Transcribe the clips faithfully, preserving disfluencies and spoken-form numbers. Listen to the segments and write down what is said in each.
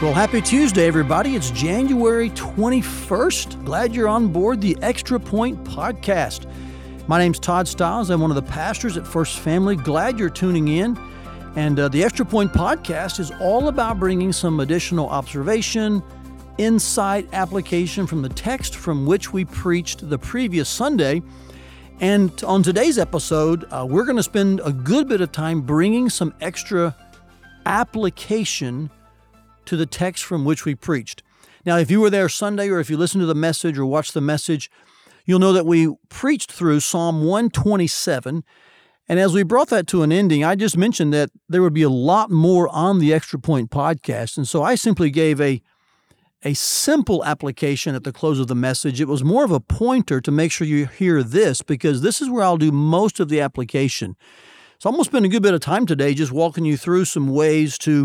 Well, happy Tuesday, everybody. It's January twenty-first. Glad you're on board the Extra Point Podcast. My name's Todd Stiles. I'm one of the pastors at First Family. Glad you're tuning in. And uh, the Extra Point Podcast is all about bringing some additional observation, insight, application from the text from which we preached the previous Sunday. And on today's episode, uh, we're going to spend a good bit of time bringing some extra application to the text from which we preached. Now, if you were there Sunday, or if you listened to the message or watched the message, you'll know that we preached through Psalm one twenty-seven. And as we brought that to an ending, I just mentioned that there would be a lot more on the Extra Point Podcast. And so I simply gave a, a simple application at the close of the message. It was more of a pointer to make sure you hear this, because this is where I'll do most of the application. So I'm going to spend a good bit of time today just walking you through some ways to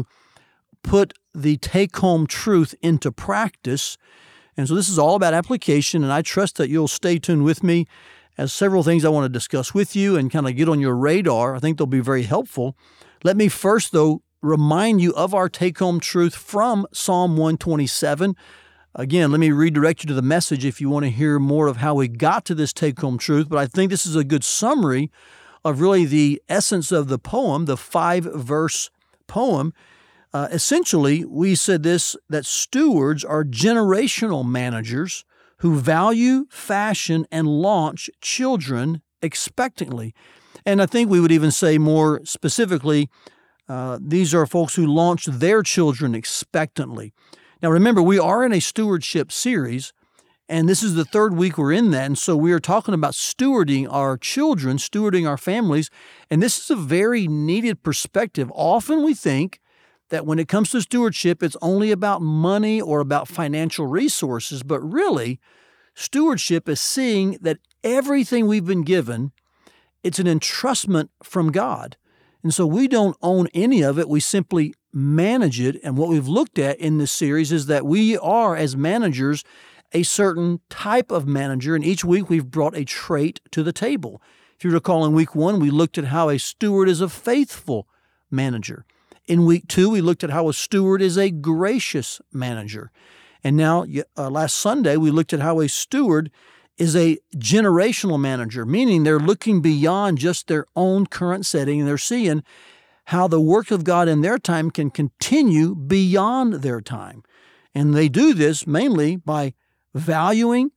put the take-home truth into practice. And so this is all about application, and I trust that you'll stay tuned with me as several things I want to discuss with you and kind of get on your radar. I think they'll be very helpful. Let me first, though, remind you of our take-home truth from Psalm one twenty-seven. Again, let me redirect you to the message if you want to hear more of how we got to this take-home truth, but I think this is a good summary of really the essence of the poem, the five-verse poem. Uh, essentially, we said this, that stewards are generational managers who value, fashion, and launch children expectantly. And I think we would even say more specifically, uh, these are folks who launch their children expectantly. Now, remember, we are in a stewardship series, and this is the third week we're in that. And so we are talking about stewarding our children, stewarding our families. And this is a very needed perspective. Often we think that when it comes to stewardship, it's only about money or about financial resources, but really, stewardship is seeing that everything we've been given, it's an entrustment from God. And so we don't own any of it, we simply manage it. And what we've looked at in this series is that we are, as managers, a certain type of manager, and each week we've brought a trait to the table. If you recall, in week one, we looked at how a steward is a faithful manager. In week two, we looked at how a steward is a gracious manager. And now, uh, last Sunday, we looked at how a steward is a generational manager, meaning they're looking beyond just their own current setting, and they're seeing how the work of God in their time can continue beyond their time. And they do this mainly by valuing,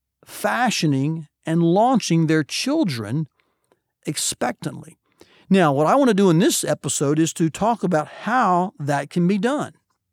fashioning, and launching their children expectantly. Now, what I want to do in this episode is to talk about how that can be done.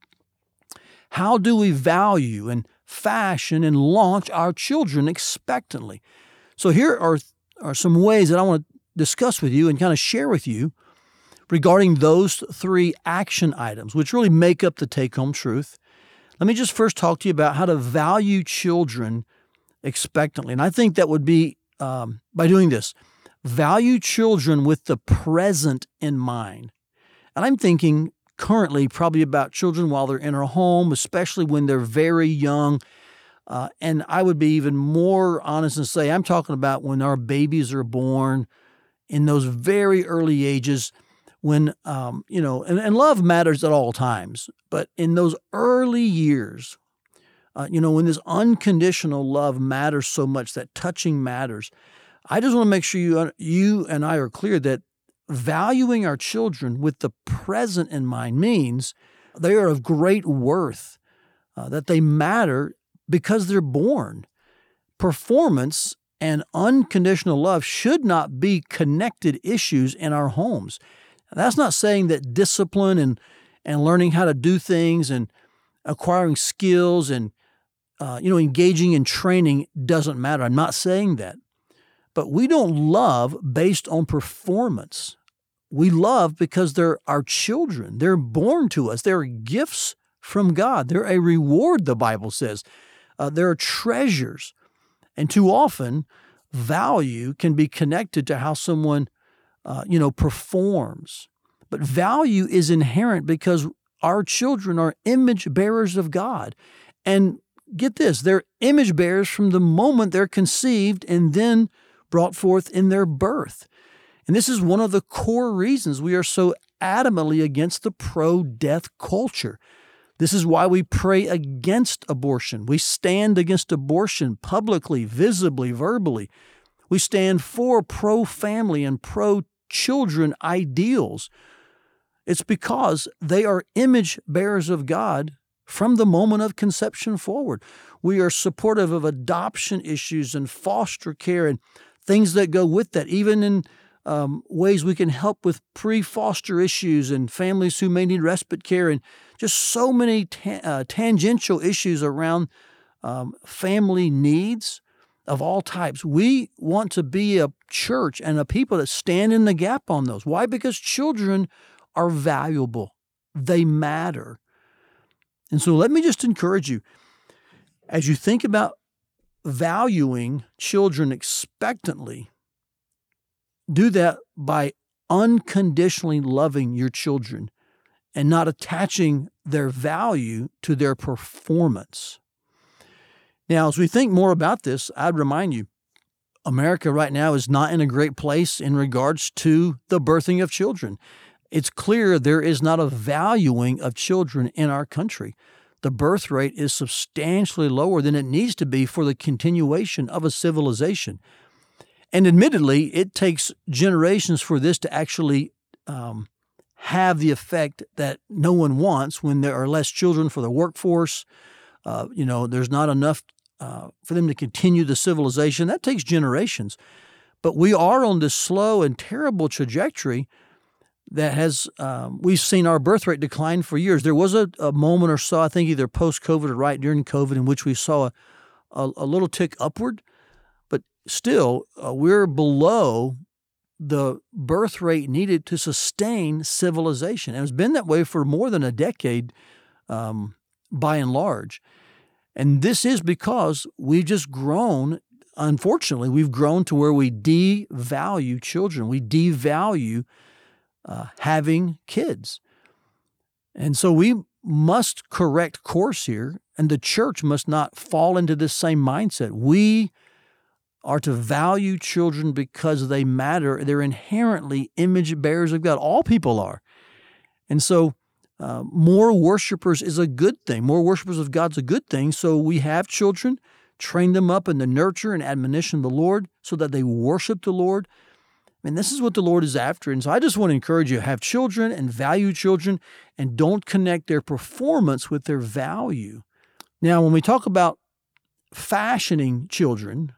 How do we value and fashion and launch our children expectantly? So here are, are some ways that I want to discuss with you and kind of share with you regarding those three action items, which really make up the take-home truth. Let me just first talk to you about how to value children expectantly. And I think that would be um, by doing this. Value children with the present in mind. And I'm thinking currently probably about children while they're in our home, especially when they're very young. Uh, and I would be even more honest and say I'm talking about when our babies are born in those very early ages when, um, you know, and, and love matters at all times. But in those early years, uh, you know, when this unconditional love matters so much, that touching matters, I just want to make sure you you and I are clear that valuing our children with the present in mind means they are of great worth, uh, that they matter because they're born. Performance and unconditional love should not be connected issues in our homes. That's not saying that discipline and, and learning how to do things and acquiring skills and uh, you know engaging in training doesn't matter. I'm not saying that. But we don't love based on performance. We love because they're our children. They're born to us. They're gifts from God. They're a reward, the Bible says. Uh, they're treasures. And too often, value can be connected to how someone, uh, you know, performs. But value is inherent because our children are image bearers of God. And get this, they're image bearers from the moment they're conceived and then brought forth in their birth. And this is one of the core reasons we are so adamantly against the pro-death culture. This is why we pray against abortion. We stand against abortion publicly, visibly, verbally. We stand for pro-family and pro-children ideals. It's because they are image bearers of God from the moment of conception forward. We are supportive of adoption issues and foster care and things that go with that, even in um, ways we can help with pre-foster issues and families who may need respite care, and just so many ta- uh, tangential issues around um, family needs of all types. We want to be a church and a people that stand in the gap on those. Why? Because children are valuable. They matter. And so let me just encourage you, as you think about valuing children expectantly, do that by unconditionally loving your children and not attaching their value to their performance. Now, as we think more about this, I'd remind you, America right now is not in a great place in regards to the birthing of children. It's clear there is not a valuing of children in our country. The birth rate is substantially lower than it needs to be for the continuation of a civilization. And admittedly, it takes generations for this to actually um, have the effect that no one wants when there are less children for the workforce. Uh, you know, there's not enough uh, for them to continue the civilization. That takes generations. But we are on this slow and terrible trajectory that has, um, we've seen our birth rate decline for years. There was a, a moment or so, I think either post-COVID or right during COVID, in which we saw a, a, a little tick upward. But still, uh, we're below the birth rate needed to sustain civilization. And it's been that way for more than a decade, um, by and large. And this is because we've just grown, unfortunately, we've grown to where we devalue children. We devalue uh, having kids. And so we must correct course here, and the church must not fall into this same mindset. We are to value children because they matter. They're inherently image bearers of God. All people are. And so uh, more worshipers is a good thing. More worshipers of God's a good thing. So we have children, train them up in the nurture and admonition of the Lord so that they worship the Lord. And this is what the Lord is after. And so I just want to encourage you, have children and value children, and don't connect their performance with their value. Now, when we talk about fashioning children,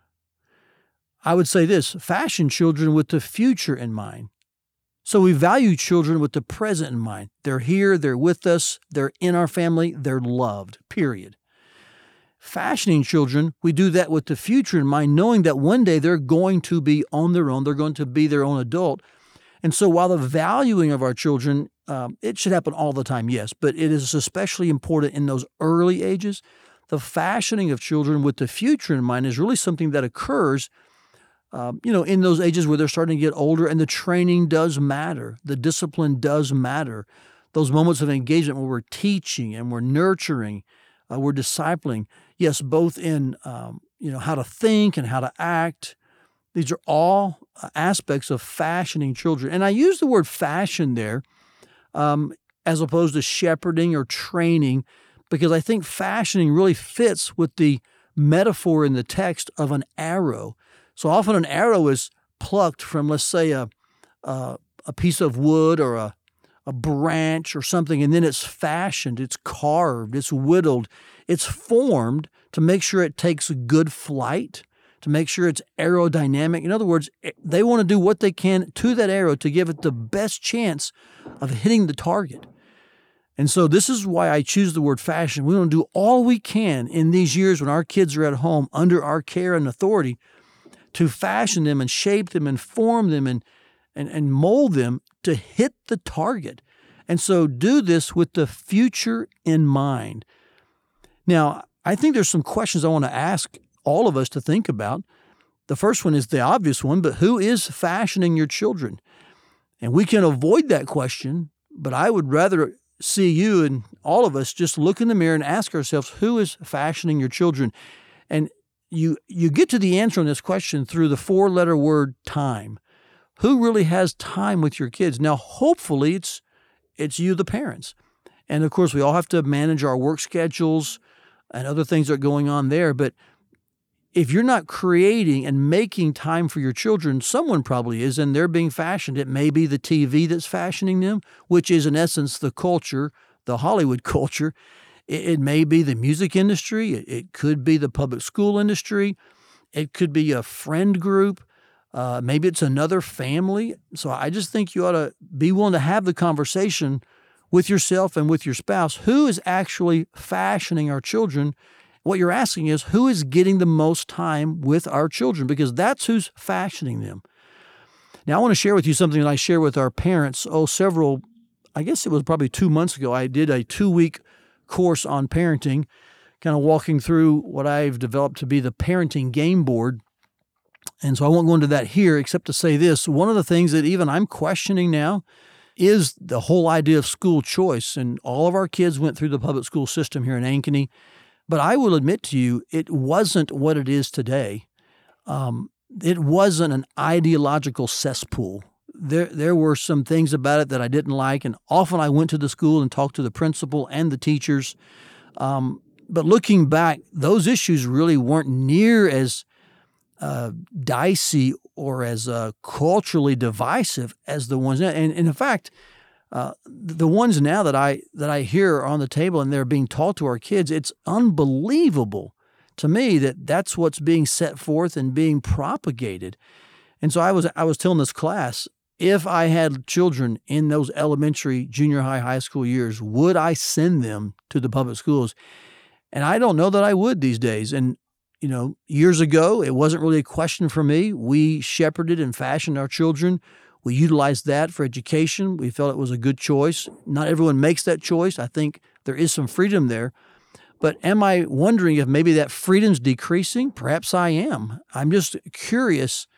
I would say this: fashion children with the future in mind. So we value children with the present in mind. They're here, they're with us, they're in our family, they're loved, period. Fashioning children, we do that with the future in mind, knowing that one day they're going to be on their own, they're going to be their own adult. And so while the valuing of our children, um, it should happen all the time, yes, but it is especially important in those early ages. The fashioning of children with the future in mind is really something that occurs Um, you know, in those ages where they're starting to get older, and the training does matter. The discipline does matter. Those moments of engagement where we're teaching and we're nurturing, uh, we're discipling. Yes, both in, um, you know, how to think and how to act. These are all aspects of fashioning children. And I use the word fashion there um, as opposed to shepherding or training, because I think fashioning really fits with the metaphor in the text of an arrow. So often an arrow is plucked from, let's say, a a, a piece of wood or a, a branch or something, and then it's fashioned, it's carved, it's whittled, it's formed to make sure it takes good flight, to make sure it's aerodynamic. In other words, they want to do what they can to that arrow to give it the best chance of hitting the target. And so this is why I choose the word fashion. We want to do all we can in these years when our kids are at home under our care and authority to fashion them and shape them and form them and, and, and mold them to hit the target. And so do this with the future in mind. Now, I think there's some questions I want to ask all of us to think about. The first one is the obvious one, but who is fashioning your children? And we can avoid that question, but I would rather see you and all of us just look in the mirror and ask ourselves, who is fashioning your children? And You you get to the answer on this question through the four-letter word time. Who really has time with your kids? Now, hopefully, it's it's you, the parents. And of course, we all have to manage our work schedules and other things that are going on there. But if you're not creating and making time for your children, someone probably is, and they're being fashioned. It may be the T V that's fashioning them, which is in essence the culture, the Hollywood culture. It, it may be the music industry. It, it could be the public school industry. It could be a friend group. Uh, maybe it's another family. So I just think you ought to be willing to have the conversation with yourself and with your spouse. Who is actually fashioning our children? What you're asking is, who is getting the most time with our children? Because that's who's fashioning them. Now, I want to share with you something that I share with our parents. Oh, several, I guess it was probably two months ago. I did a two-week course on parenting, kind of walking through what I've developed to be the parenting game board. And so I won't go into that here, except to say this. One of the things that even I'm questioning now is the whole idea of school choice. And all of our kids went through the public school system here in Ankeny. But I will admit to you, it wasn't what it is today. Um, it wasn't an ideological cesspool. There, there were some things about it that I didn't like. And often I went to the school and talked to the principal and the teachers. Um, but looking back, those issues really weren't near as uh, dicey or as uh, culturally divisive as the ones now. And, and in fact, uh, the ones now that I that I hear are on the table and they're being taught to our kids, it's unbelievable to me that that's what's being set forth and being propagated. And so I was I was telling this class, if I had children in those elementary, junior high, high school years, would I send them to the public schools? And I don't know that I would these days. And you know, years ago, it wasn't really a question for me. We shepherded and fashioned our children. We utilized that for education. We felt it was a good choice. Not everyone makes that choice. I think there is some freedom there. But am I wondering if maybe that freedom's decreasing? Perhaps I am. I'm just curious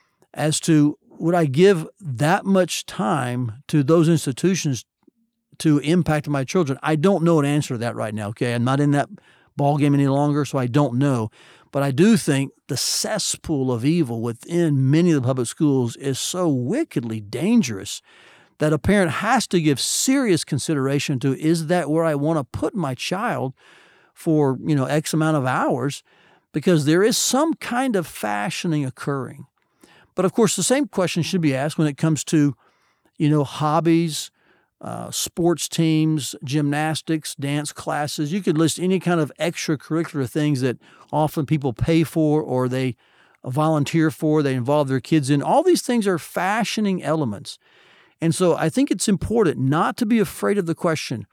as to, would I give that much time to those institutions to impact my children? I don't know an answer to that right now, okay? I'm not in that ball game any longer, so I don't know. But I do think the cesspool of evil within many of the public schools is so wickedly dangerous that a parent has to give serious consideration to, is that where I want to put my child for, you know, X amount of hours? Because there is some kind of fashioning occurring. But of course, the same question should be asked when it comes to, you know, hobbies, Uh, sports teams, gymnastics, dance classes. You could list any kind of extracurricular things that often people pay for or they volunteer for, they involve their kids in. All these things are fashioning elements. And so I think it's important not to be afraid of the question,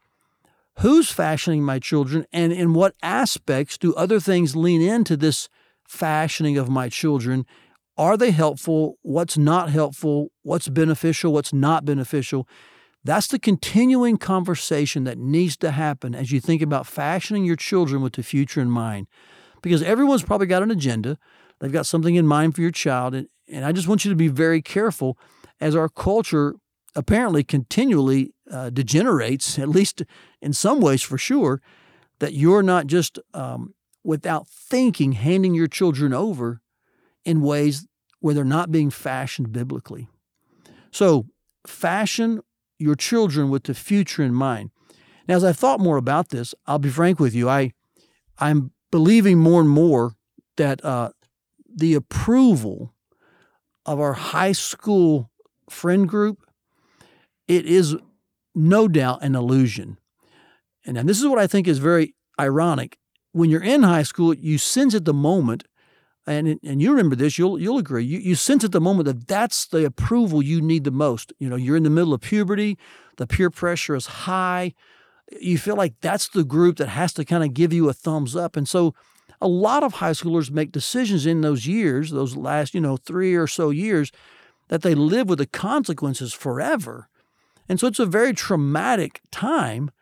who's fashioning my children, and in what aspects do other things lean into this fashioning of my children? Are they helpful? What's not helpful? What's beneficial? What's not beneficial? That's the continuing conversation that needs to happen as you think about fashioning your children with the future in mind. Because everyone's probably got an agenda. They've got something in mind for your child. And, and I just want you to be very careful as our culture apparently continually uh, degenerates, at least in some ways for sure, that you're not just um, without thinking handing your children over in ways where they're not being fashioned biblically. So fashion your children with the future in mind. Now, as I've thought more about this, I'll be frank with you, I, I'm believing more and more that uh, the approval of our high school friend group, it is no doubt an illusion. And, and this is what I think is very ironic. When you're in high school, you sense at the moment, and and you remember this, you'll you'll agree, you, you sense at the moment that that's the approval you need the most. You know, you're in the middle of puberty, the peer pressure is high, you feel like that's the group that has to kind of give you a thumbs up. And so a lot of high schoolers make decisions in those years, those last, you know, three or so years, that they live with the consequences forever. And so it's a very traumatic time.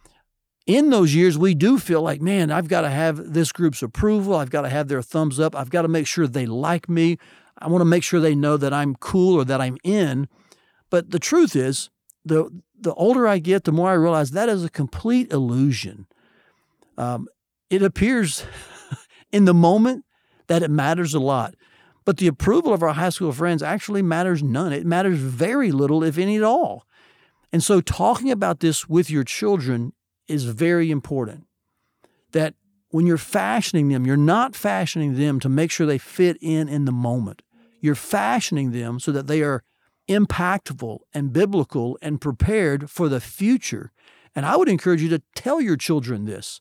In those years, we do feel like, man, I've got to have this group's approval. I've got to have their thumbs up. I've got to make sure they like me. I want to make sure they know that I'm cool or that I'm in. But the truth is, the the older I get, the more I realize that is a complete illusion. Um, it appears in the moment that it matters a lot. But the approval of our high school friends actually matters none. It matters very little, if any at all. And so talking about this with your children is very important. That when you're fashioning them, you're not fashioning them to make sure they fit in in the moment. You're fashioning them so that they are impactful and biblical and prepared for the future. And I would encourage you to tell your children this.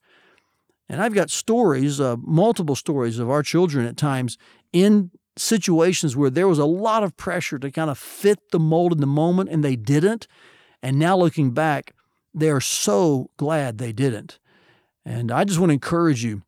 And I've got stories, uh, multiple stories of our children at times in situations where there was a lot of pressure to kind of fit the mold in the moment, and they didn't. And now looking back, they are so glad they didn't. And I just want to encourage you,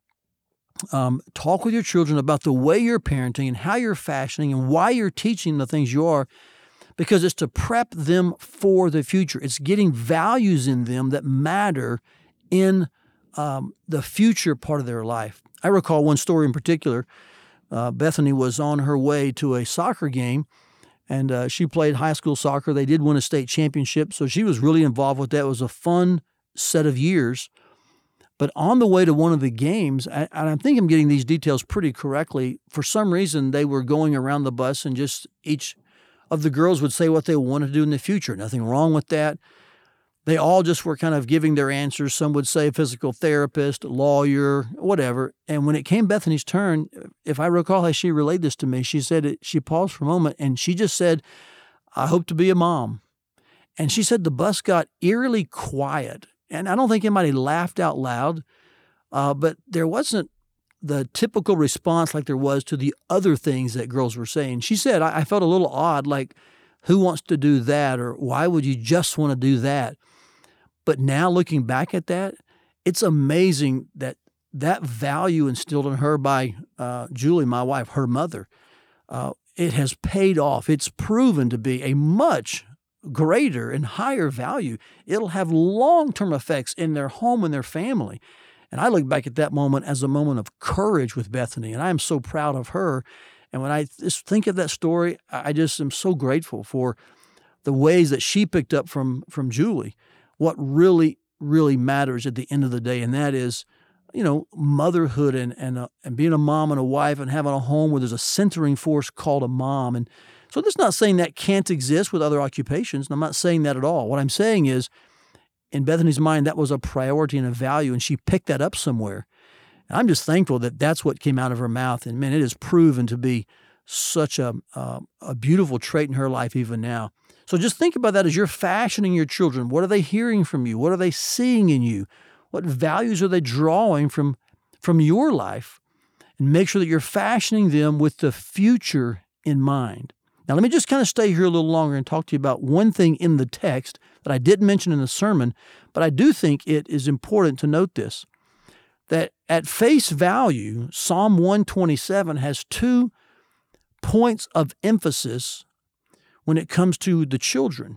um, talk with your children about the way you're parenting and how you're fashioning and why you're teaching the things you are, because it's to prep them for the future. It's getting values in them that matter in um, the future part of their life. I recall one story in particular. Uh, Bethany was on her way to a soccer game, and uh, she played high school soccer. They did win a state championship, so she was really involved with that. It was a fun set of years. But on the way to one of the games, and I think I'm getting these details pretty correctly, for some reason they were going around the bus and just each of the girls would say what they wanted to do in the future. Nothing wrong with that. They all just were kind of giving their answers. Some would say physical therapist, lawyer, whatever. And when it came Bethany's turn, if I recall how she relayed this to me, she said it, she paused for a moment and she just said, "I hope to be a mom." And she said the bus got eerily quiet. And I don't think anybody laughed out loud, uh, but there wasn't the typical response like there was to the other things that girls were saying. She said, I, I felt a little odd, like, who wants to do that? Or why would you just want to do that? But now looking back at that, it's amazing that that value instilled in her by uh, Julie, my wife, her mother, uh, it has paid off. It's proven to be a much greater and higher value. It'll have long-term effects in their home and their family. And I look back at that moment as a moment of courage with Bethany, and I am so proud of her. And when I just think of that story, I just am so grateful for the ways that she picked up from, from Julie, what really, really matters at the end of the day, and that is, you know, motherhood and and, uh, and being a mom and a wife and having a home where there's a centering force called a mom. And so that's not saying that can't exist with other occupations, and I'm not saying that at all. What I'm saying is, in Bethany's mind, that was a priority and a value, and she picked that up somewhere. And I'm just thankful that that's what came out of her mouth, and man, it has proven to be such a, uh, a beautiful trait in her life even now. So just think about that as you're fashioning your children. What are they hearing from you? What are they seeing in you? What values are they drawing from, from your life? And make sure that you're fashioning them with the future in mind. Now, let me just kind of stay here a little longer and talk to you about one thing in the text that I didn't mention in the sermon, but I do think it is important to note this, that at face value, Psalm one twenty-seven has two points of emphasis when it comes to the children.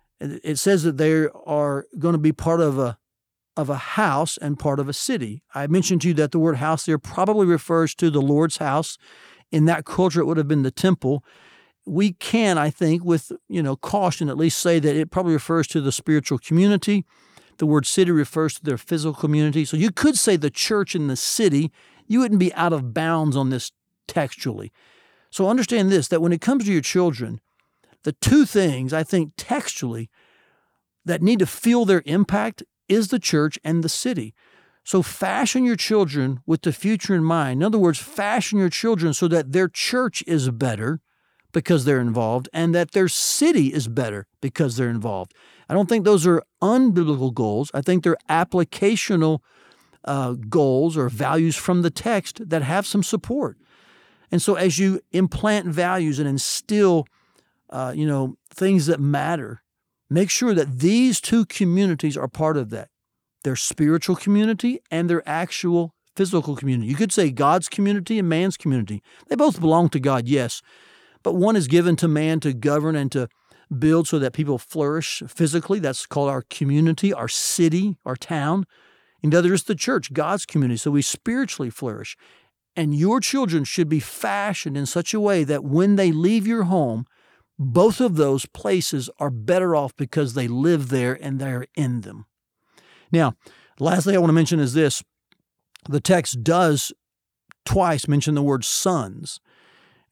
It says that they are going to be part of a of a house and part of a city. I mentioned to you that the word house there probably refers to the Lord's house. In that culture, it would have been the temple. We can, I think, with you know caution, at least say that it probably refers to the spiritual community. The word city refers to their physical community. So you could say the church in the city. You wouldn't be out of bounds on this textually. So understand this, that when it comes to your children, the two things, I think, textually, that need to feel their impact is the church and the city. So fashion your children with the future in mind. In other words, fashion your children so that their church is better because they're involved and that their city is better because they're involved. I don't think those are unbiblical goals. I think they're applicational uh, goals or values from the text that have some support. And so as you implant values and instill Uh, you know, things that matter, make sure that these two communities are part of that, their spiritual community and their actual physical community. You could say God's community and man's community. They both belong to God, yes, but one is given to man to govern and to build so that people flourish physically. That's called our community, our city, our town. And the other is the church, God's community, so we spiritually flourish. And your children should be fashioned in such a way that when they leave your home, both of those places are better off because they live there and they're in them. Now, the last thing I want to mention is this. The text does twice mention the word sons.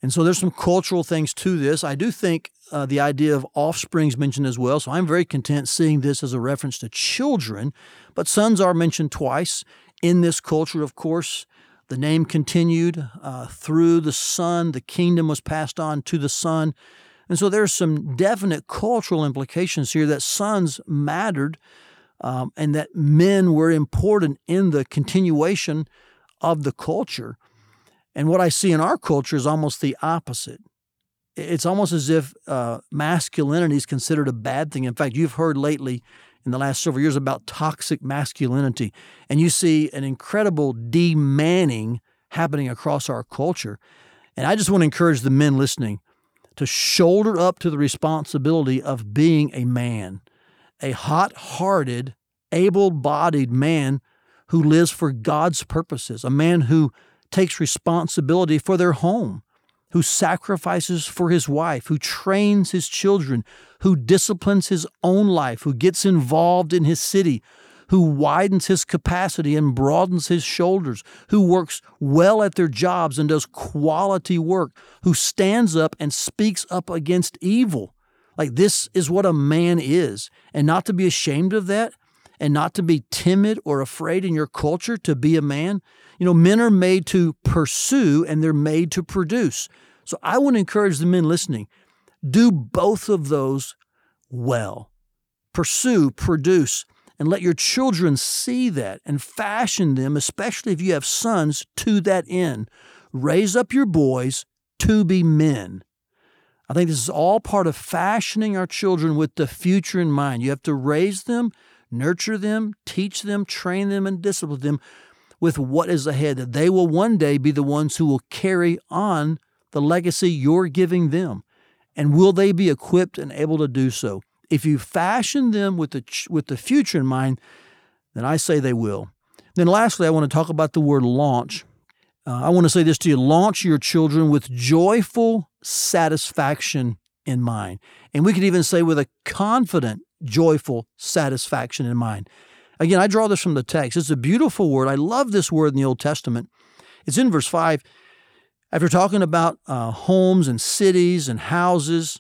And so there's some cultural things to this. I do think uh, the idea of offspring is mentioned as well. So I'm very content seeing this as a reference to children. But sons are mentioned twice in this culture, of course. The name continued uh, through the son. The kingdom was passed on to the son. And so there's some definite cultural implications here that sons mattered um, and that men were important in the continuation of the culture. And what I see in our culture is almost the opposite. It's almost as if uh, masculinity is considered a bad thing. In fact, you've heard lately in the last several years about toxic masculinity, and you see an incredible de-manning happening across our culture. And I just want to encourage the men listening to shoulder up to the responsibility of being a man, a hot-hearted, able-bodied man who lives for God's purposes, a man who takes responsibility for their home, who sacrifices for his wife, who trains his children, who disciplines his own life, who gets involved in his city, who widens his capacity and broadens his shoulders, who works well at their jobs and does quality work, who stands up and speaks up against evil. Like, this is what a man is. And not to be ashamed of that, and not to be timid or afraid in your culture to be a man. You know, men are made to pursue and they're made to produce. So I want to encourage the men listening, do both of those well. Pursue, produce, and let your children see that and fashion them, especially if you have sons, to that end. Raise up your boys to be men. I think this is all part of fashioning our children with the future in mind. You have to raise them, nurture them, teach them, train them, and discipline them with what is ahead, that they will one day be the ones who will carry on the legacy you're giving them. And will they be equipped and able to do so? If you fashion them with the with the future in mind, then I say they will. Then lastly, I want to talk about the word launch. Uh, I want to say this to you. Launch your children with joyful satisfaction in mind. And we could even say with a confident, joyful satisfaction in mind. Again, I draw this from the text. It's a beautiful word. I love this word in the Old Testament. It's in verse five. After talking about uh, homes and cities and houses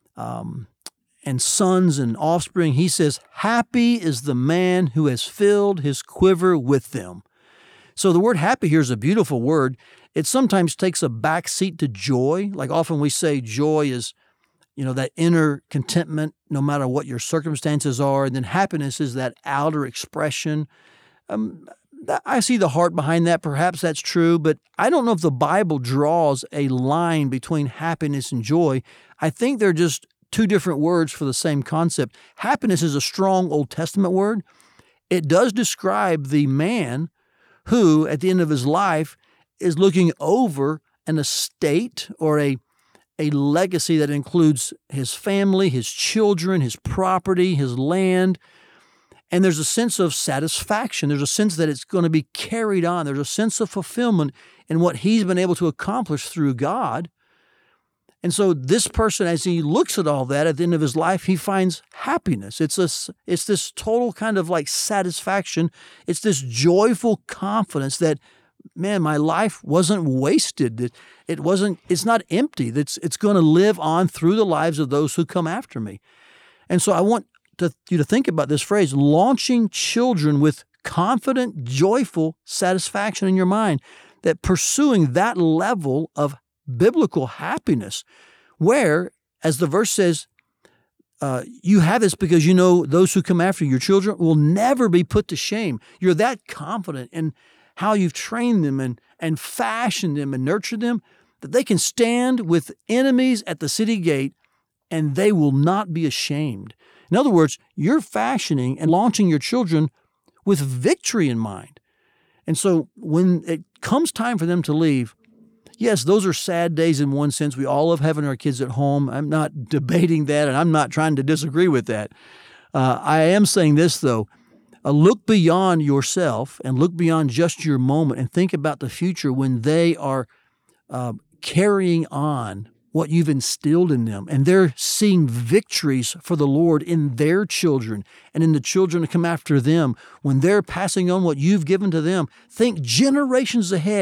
um, and sons and offspring, he says, happy is the man who has filled his quiver with them. So the word happy here is a beautiful word. It sometimes takes a back seat to joy. Like often we say joy is, you know, that inner contentment no matter what your circumstances are. And then happiness is that outer expression. Um, I see the heart behind that. Perhaps that's true, but I don't know if the Bible draws a line between happiness and joy. I think they're just two different words for the same concept. Happiness is a strong Old Testament word. It does describe the man who, at the end of his life, is looking over an estate or a, a legacy that includes his family, his children, his property, his land. And there's a sense of satisfaction. There's a sense that it's going to be carried on. There's a sense of fulfillment in what he's been able to accomplish through God. And so this person, as he looks at all that at the end of his life, he finds happiness. It's a, it's this total kind of like satisfaction. It's this joyful confidence that, man, my life wasn't wasted. It, it wasn't, it's not empty. It's, it's going to live on through the lives of those who come after me. And so I want to, you to think about this phrase, launching children with confident, joyful satisfaction in your mind, that pursuing that level of biblical happiness, where, as the verse says, uh, you have this because you know those who come after you, your children, will never be put to shame. You're that confident in how you've trained them and, and fashioned them and nurtured them that they can stand with enemies at the city gate and they will not be ashamed. In other words, you're fashioning and launching your children with victory in mind. And so when it comes time for them to leave, yes, those are sad days in one sense. We all love having our kids at home. I'm not debating that, and I'm not trying to disagree with that. Uh, I am saying this, though. Uh, look beyond yourself and look beyond just your moment and think about the future when they are uh, carrying on what you've instilled in them, and they're seeing victories for the Lord in their children and in the children to come after them. When they're passing on what you've given to them, think generations ahead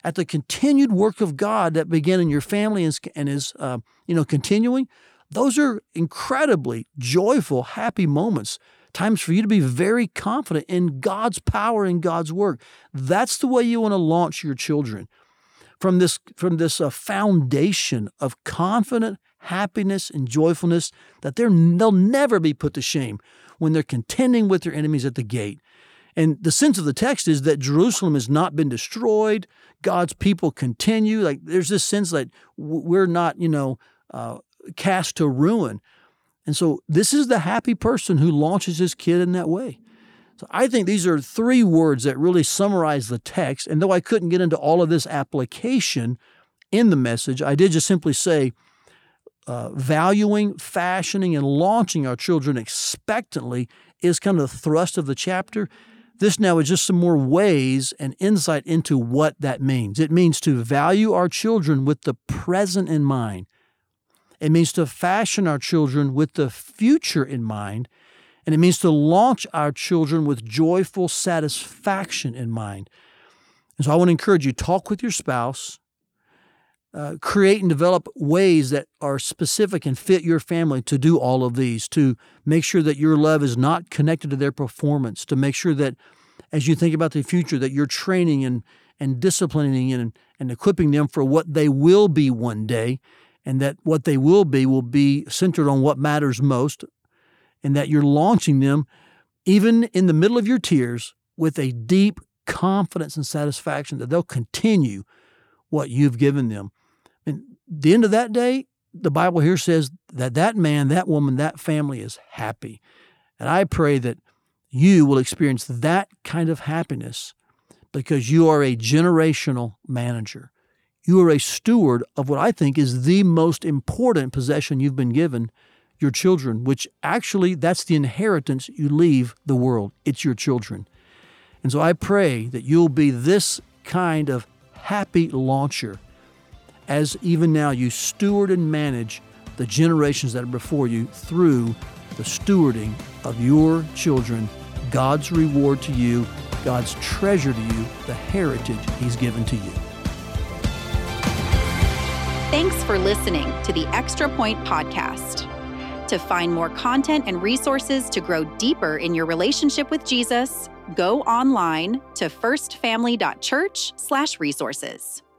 at the continued work of God that began in your family and is, and is uh, you know, continuing. Those are incredibly joyful, happy moments, times for you to be very confident in God's power and God's work. That's the way you want to launch your children, from this, from this uh, foundation of confident happiness and joyfulness that they're, they'll never be put to shame when they're contending with their enemies at the gate. And the sense of the text is that Jerusalem has not been destroyed. God's people continue. Like there's this sense that we're not, you know, uh, cast to ruin. And so this is the happy person who launches his kid in that way. So I think these are three words that really summarize the text. And though I couldn't get into all of this application in the message, I did just simply say, uh, valuing, fashioning, and launching our children expectantly is kind of the thrust of the chapter. This now is just some more ways and insight into what that means. It means to value our children with the present in mind. It means to fashion our children with the future in mind. And it means to launch our children with joyful satisfaction in mind. And so I want to encourage you, talk with your spouse, uh, create and develop ways that are specific and fit your family to do all of these, to make sure that your love is not connected to their performance, to make sure that as you think about the future, that you're training and, and disciplining and, and equipping them for what they will be one day, and that what they will be will be centered on what matters most, and that you're launching them, even in the middle of your tears, with a deep confidence and satisfaction that they'll continue what you've given them. And the end of that day, the Bible here says that that man, that woman, that family is happy. And I pray that you will experience that kind of happiness because you are a generational manager. You are a steward of what I think is the most important possession you've been given, your children, which actually that's the inheritance you leave the world. It's your children. And so I pray that you'll be this kind of happy launcher as even now you steward and manage the generations that are before you through the stewarding of your children, God's reward to you, God's treasure to you, the heritage He's given to you. Thanks for listening to the Extra Point Podcast. To find more content and resources to grow deeper in your relationship with Jesus, go online to firstfamily dot church slash resources.